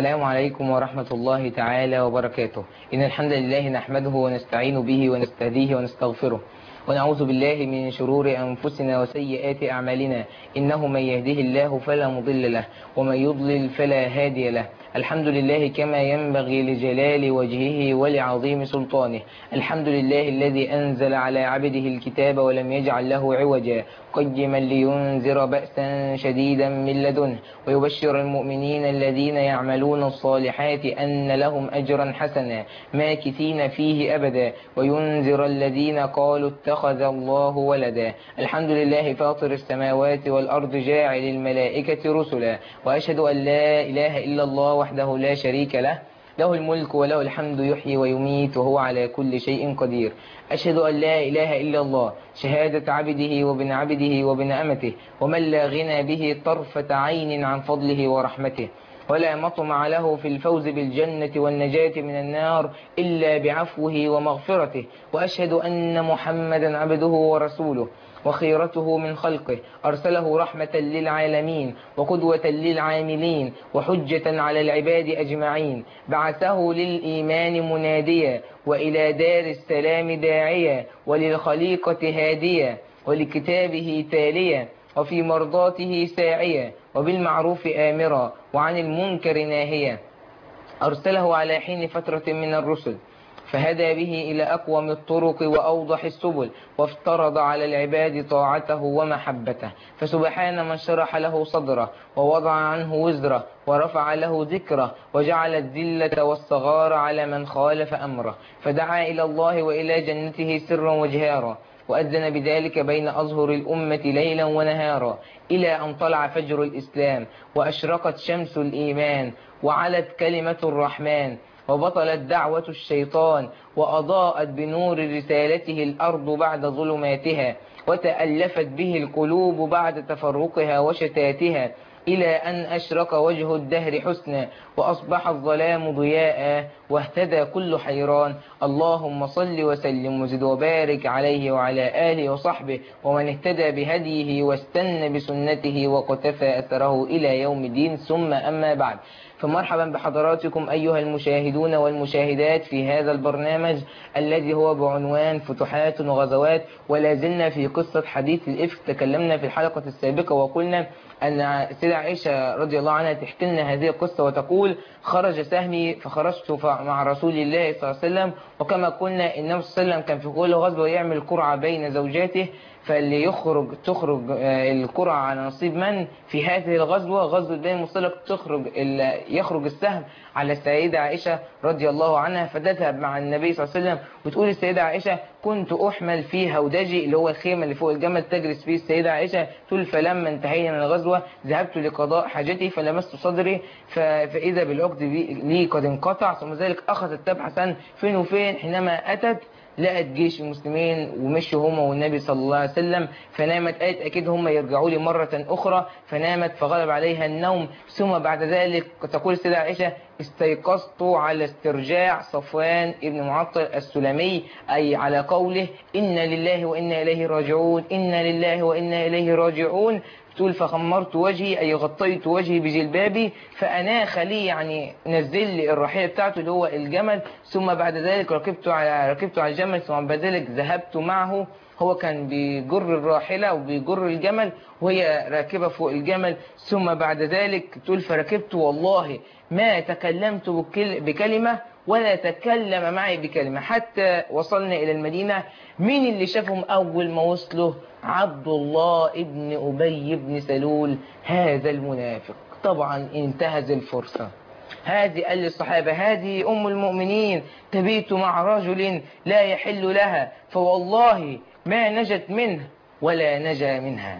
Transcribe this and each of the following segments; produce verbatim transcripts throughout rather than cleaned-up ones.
السلام عليكم ورحمة الله تعالى وبركاته. إن الحمد لله نحمده ونستعين به ونستهديه ونستغفره، ونعوذ بالله من شرور أنفسنا وسيئات أعمالنا. إنه من يهده الله فلا مضل له، ومن يضلل فلا هادي له. الحمد لله كما ينبغي لجلال وجهه ولعظيم سلطانه. الحمد لله الذي أنزل على عبده الكتاب ولم يجعل له عوجا، قيما لينذر بأسا شديدا من لدنه، ويبشر المؤمنين الذين يعملون الصالحات أن لهم أجرا حسنا ماكثين فيه أبدا، وينذر الذين قالوا اتخذ الله ولدا. الحمد لله فاطر السماوات والأرض جاعل الملائكة رسلا، وأشهد أن لا إله إلا الله وحده لا شريك له، له الملك وله الحمد يحيي ويميت وهو على كل شيء قدير. أشهد أن لا إله إلا الله شهادة عبده وابن عبده وابن أمته، ومن لا غنى به طرفة عين عن فضله ورحمته، ولا مطمع له في الفوز بالجنة والنجاة من النار إلا بعفوه ومغفرته. وأشهد أن محمدا عبده ورسوله وخيرته من خلقه، أرسله رحمة للعالمين وقدوة للعاملين وحجة على العباد أجمعين. بعثه للإيمان مناديا، وإلى دار السلام داعيا، وللخليقة هاديا، ولكتابه تاليا، وفي مرضاته ساعيا، وبالمعروف آمرا، وعن المنكر ناهيا. أرسله على حين فترة من الرسل، فهدى به إلى أقوم الطرق وأوضح السبل، وافترض على العباد طاعته ومحبته. فسبحان من شرح له صدره، ووضع عنه وزره، ورفع له ذكره، وجعل الذلة والصغار على من خالف أمره. فدعا إلى الله وإلى جنته سرا وجهارا، وأذن بذلك بين أظهر الأمة ليلا ونهارا، إلى أن طلع فجر الإسلام، وأشرقت شمس الإيمان، وعلت كلمة الرحمن، وبطلت دعوة الشيطان، وأضاءت بنور رسالته الأرض بعد ظلماتها، وتألفت به القلوب بعد تفرقها وشتاتها، إلى أن أشرق وجه الدهر حسنا، وأصبح الظلام ضياء، واهتدى كل حيران. اللهم صل وسلم وزد وبارك عليه وعلى آله وصحبه، ومن اهتدى بهديه واستنى بسنته وقتفى أثره إلى يوم الدين. ثم أما بعد، فمرحبا بحضراتكم أيها المشاهدون والمشاهدات في هذا البرنامج الذي هو بعنوان فتوحات وغزوات. ولا زلنا في قصة حديث الإفك. تكلمنا في الحلقة السابقة وقلنا أن سيدة عائشة رضي الله عنها تحكي لنا هذه القصة وتقول: خرج سهمي فخرجت مع رسول الله صلى الله عليه وسلم. وكما قلنا النبي صلى الله عليه وسلم كان في كل غزوة يعمل قرعة بين زوجاته، فاللي يخرج تخرج القرعة على نصيب من في هذه الغزوة، غزوة بني المصطلق، تخرج يخرج السهم على السيدة عائشة رضي الله عنها. فتذهب مع النبي صلى الله عليه وسلم وتقول السيدة عائشة: كنت أحمل في هودجي، اللي هو الخيمة اللي فوق الجمل تجلس فيه السيدة عائشة. تقول: فلما انتهينا من الغزوة ذهبت لقضاء حاجتي فلمست صدري فإذا بالعقد لي قد انقطع. ثم ذلك أخذت تبحث عن فين وفين، حينما أتت لقت جيش المسلمين ومشوا هم والنبي صلى الله عليه وسلم. فنامت، قالت أكيد هم يرجعوا لي مرة أخرى، فنامت فغلب عليها النوم. ثم بعد ذلك تقول السيدة عائشة: استيقظت على استرجاع صفوان ابن معطل السلمي، أي على قوله: إن لله وإنا إليه راجعون، إن لله وإنا إليه راجعون. تقول: فخمرت وجهي، أي غطيت وجهي بجلبابي، فأناخ لي، يعني نزل لي الرحيل بتاعته اللي هو الجمل. ثم بعد ذلك ركبت على ركبت على الجمل، ثم بعد ذلك ذهبت معه. هو كان بيجر الراحلة وبيجر الجمل وهي راكبة فوق الجمل. ثم بعد ذلك تقول: فركبت والله ما تكلمت بكلمة ولا تكلم معي بكلمة حتى وصلنا إلى المدينة. مين اللي شافهم أول ما وصلوا؟ عبد الله ابن أبي بن سلول، هذا المنافق. طبعا انتهز الفرصة هذه، قال للصحابة: هذه أم المؤمنين تبيت مع رجل لا يحل لها، فوالله ما نجت منه ولا نجا منها.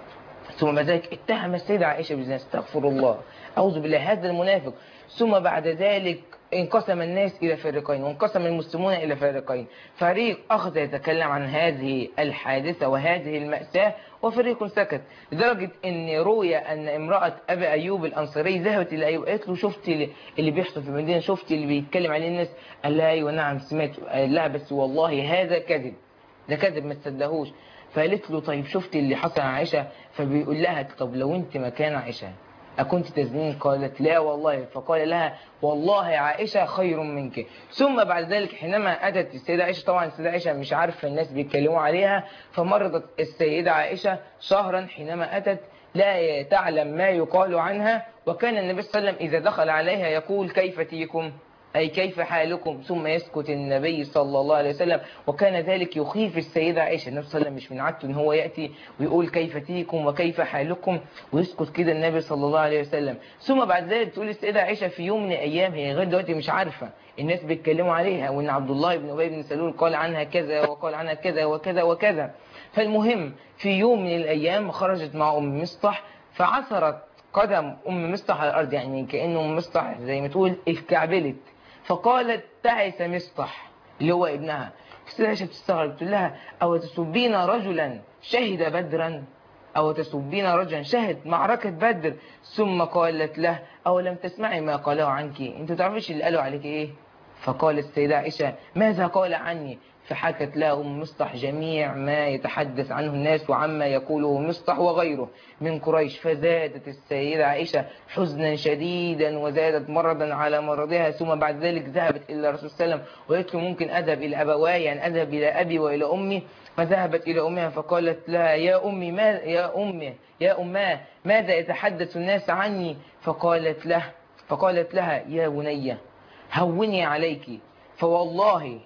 ثم بعد ذلك اتهم السيدة عائشة بالزنا، استغفر الله، أعوذ بالله، هذا المنافق. ثم بعد ذلك انقسم الناس إلى فريقين، وانقسم المسلمون إلى فريقين. فريق أخذ يتكلم عن هذه الحادثة وهذه المأساة، وفريق سكت، لدرجة أن روي أن امرأة أبي أيوب الأنصاري ذهبت إلى أيوب قالت له: شفت اللي بيحصل في المدينة؟ شفت اللي بيتكلم عليه الناس؟ قال لها: أيوة نعم سمعت. قال لها: بس والله هذا كذب، ده كذب ما تصدقوش. فقالت له: طيب شفت اللي حصل عن عائشة؟ فبيقول لها: طب لو انت مكان عائشة أكنت تزنين؟ قالت لا والله. فقال لها والله عائشة خير منك. ثم بعد ذلك حينما أتت السيدة عائشة، طبعا السيدة عائشة مش عارفة الناس بيتكلموا عليها، فمرضت السيدة عائشة شهرا حينما أتت لا تعلم ما يقال عنها. وكان النبي صلى الله عليه وسلم إذا دخل عليها يقول كيف تيكم، أي كيف حالكم، ثم يسكت النبي صلى الله عليه وسلم. وكان ذلك يخيف السيدة عائشة. النبي صلى الله عليه وسلم مش من عادته إن هو يأتي ويقول كيف تيكم وكيف حالكم ويسكت كده النبي صلى الله عليه وسلم. ثم بعد ذلك تقول السيدة عائشة في يوم من الأيام، هي لغاية دلوقتي مش عارفة الناس بيتكلموا عليها، وإن عبد الله بن أبي بن سلول قال عنها كذا وقال عنها كذا وكذا وكذا. فالمهم في يوم من الأيام خرجت مع أم مصطح فعثرت قدم أم مصطح على الأرض، يعني كأنه أم مصطح زي ما تقول اتكعبلت. فقالت تعس مصطح اللي هو ابنها. السيدة عائشة بتستغرب تقول لها أو تسبين رجلا شهد بدرا، أو تسبين رجلا شهد معركة بدر. ثم قالت له أو لم تسمعي ما قالوا عنك، أنت تعرفش اللي قالوا عليك إيه؟ فقالت السيدة عائشة ماذا قال عني؟ فحكت له أم مصطح جميع ما يتحدث عنه الناس وعما يقوله مصطح وغيره من قريش. فزادت السيدة عائشة حزنا شديدا وزادت مرضا على مرضها. ثم بعد ذلك ذهبت إلى الرسول صلى الله عليه وسلم وقالت له ممكن أذهب إلى أبواي، يعني أذهب إلى أبي وإلى أمي. فذهبت إلى أمها فقالت لها يا أمي ما يا أمي يا أماه ماذا يتحدث الناس عني؟ فقالت له فقالت لها يا بني هوني عليك، فوالله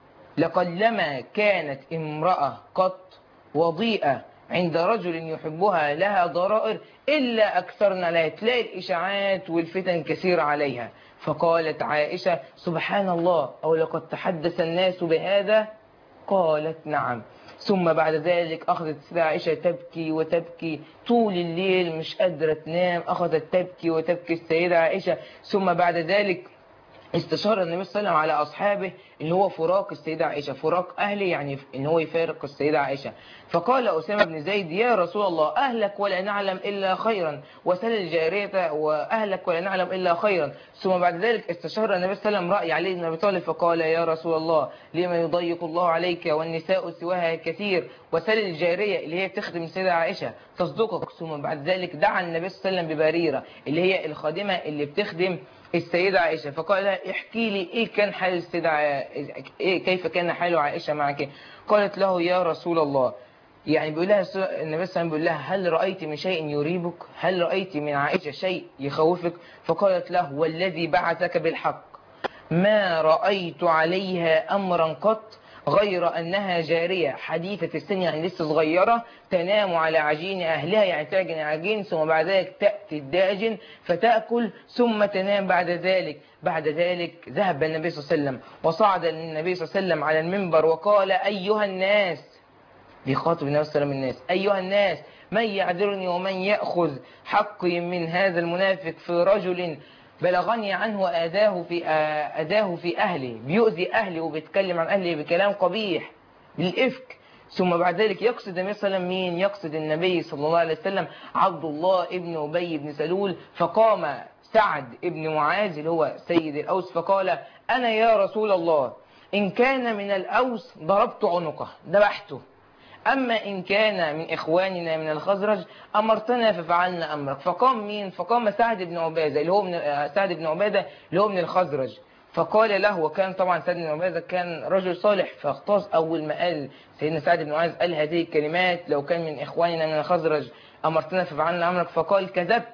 لقلما كانت امرأة قط وضيئة عند رجل يحبها لها ضرائر إلا أكثرنا لها، تلاقي الإشاعات والفتن كثيرة عليها. فقالت عائشة سبحان الله أو لقد تحدث الناس بهذا؟ قالت نعم. ثم بعد ذلك أخذت السيدة عائشة تبكي وتبكي طول الليل مش قادرة تنام، أخذت تبكي وتبكي السيدة عائشة. ثم بعد ذلك استشار النبي صلى الله عليه وسلم على أصحابه إن هو فراق السيدة عائشة، فراق أهلي يعني إن هو يفارق السيدة عائشة. فقال أسامة بن زيد يا رسول الله أهلك ولا نعلم إلا خيرا، وسل الجارية وأهلك ولا نعلم إلا خيرا. ثم بعد ذلك استشار النبي صلى الله عليه وسلم رأي علي بن أبي طالب فقال يا رسول الله لما يضيق الله عليك والنساء سواها كثير، وسل الجارية اللي هي بتخدم السيدة عائشة تصدقك. ثم بعد ذلك دعا النبي صلى الله عليه وسلم ببريرة اللي هي الخادمة اللي بتخدم السيدة عائشة. فقال لها احكي لي ايه كان حال السيدة إيه كيف كان حال عائشة معك؟ قالت له يا رسول الله، يعني بيقول لها النبي صلى الله عليه وسلم بيقول لها هل رأيت من شيء يريبك؟ هل رأيت من عائشة شيء يخوفك؟ فقالت له والذي بعثك بالحق ما رأيت عليها أمرا قط غير أنها جارية حديثة السن، يعني لسه صغيرة، تنام على عجين أهلها، يعني تعجن عجين ثم بعد ذلك تأتي الداجن فتأكل ثم تنام بعد ذلك. بعد ذلك ذهب النبي صلى الله عليه وسلم وصعد النبي صلى الله عليه وسلم على المنبر وقال أيها الناس، بيخاطب النبي صلى الله عليه وسلم الناس، أيها الناس من يعذرني ومن يأخذ حقي من هذا المنافق في رجل بلغني عنه أداه في أداه في أهلي، بيؤذي أهلي وبيتكلم عن أهلي بكلام قبيح بالإفك. ثم بعد ذلك يقصد النبي صلى الله عليه وسلم مين؟ يقصد النبي صلى الله عليه وسلم عبد الله ابن أبي بن سلول. فقام سعد ابن معاذ اللي هو سيد الأوس فقال أنا يا رسول الله إن كان من الأوس ضربت عنقه ذبحته، أما إن كان من إخواننا من الخزرج أمرتنا ففعلنا أمرك. فقام مين؟ فقام سعد بن عبادة اللي هو من سعد بن عبادة اللي هو من الخزرج. فقال له، وكان طبعا سعد بن عبادة كان رجل صالح، فاغتاظ أول ما قال سيدنا سعد بن معاذ قال هذه الكلمات لو كان من إخواننا من الخزرج أمرتنا ففعلنا أمرك، فقال كذبت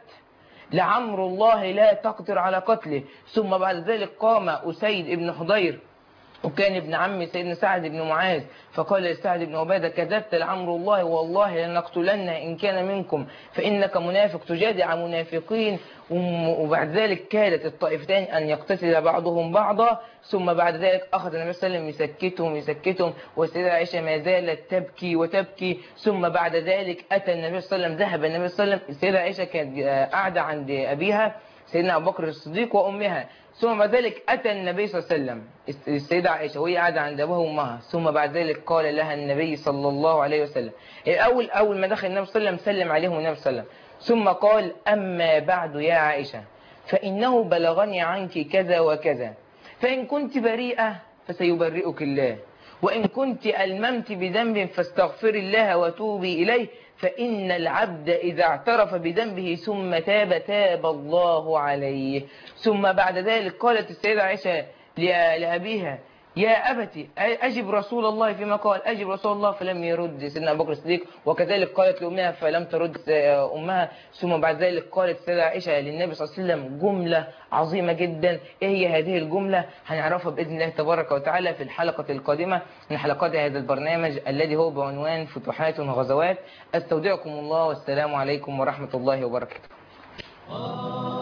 لعمر الله لا تقدر على قتله. ثم بعد ذلك قام أسيد بن حضير وكان ابن عم سيدنا سعد بن معاذ فقال لسعد بن عبادة كذبت لعمر الله والله لنقتلن إن كان منكم فإنك منافق تجادع منافقين. وبعد ذلك كادت الطائفتان أن يقتتل بعضهم بعضا. ثم بعد ذلك أخذ النبي صلى الله عليه وسلم يسكتهم يسكتهم والسيدة عائشة ما زالت تبكي وتبكي. ثم بعد ذلك أتى النبي صلى الله عليه وسلم ذهب النبي صلى الله عليه وسلم السيدة عائشة كانت قاعدة عند أبيها سيدنا أبو بكر الصديق وأمها. ثم بعد ذلك أتى النبي صلى الله عليه وسلم السيدة عائشة وهي قاعدة عند أبوها وأمها. ثم بعد ذلك قال لها النبي صلى الله عليه وسلم الأول أول ما دخل النبي صلى الله عليه وسلم سلم عليهم النبي صلى الله عليه وسلم ثم قال أما بعد يا عائشة فإنه بلغني عنك كذا وكذا، فإن كنت بريئة فسيبرئك الله، وإن كنت ألممت بذنب فاستغفر الله وتوبي إليه فإن العبد إذا اعترف بذنبه ثم تاب تاب الله عليه. ثم بعد ذلك قالت السيدة عائشة لأبيها يا أبتي أجب رسول الله فيما قال، أجب رسول الله، فلم يرد سيدنا أبو بكر الصديق، وكذلك قالت لأمها فلم ترد أمها. ثم بعد ذلك قالت السيدة عائشة للنبي صلى الله عليه وسلم جملة عظيمة جدا. إيه هي هذه الجملة؟ هنعرفها بإذن الله تبارك وتعالى في الحلقة القادمة من حلقات هذا البرنامج الذي هو بعنوان فتوحات وغزوات. أستودعكم الله والسلام عليكم ورحمة الله وبركاته.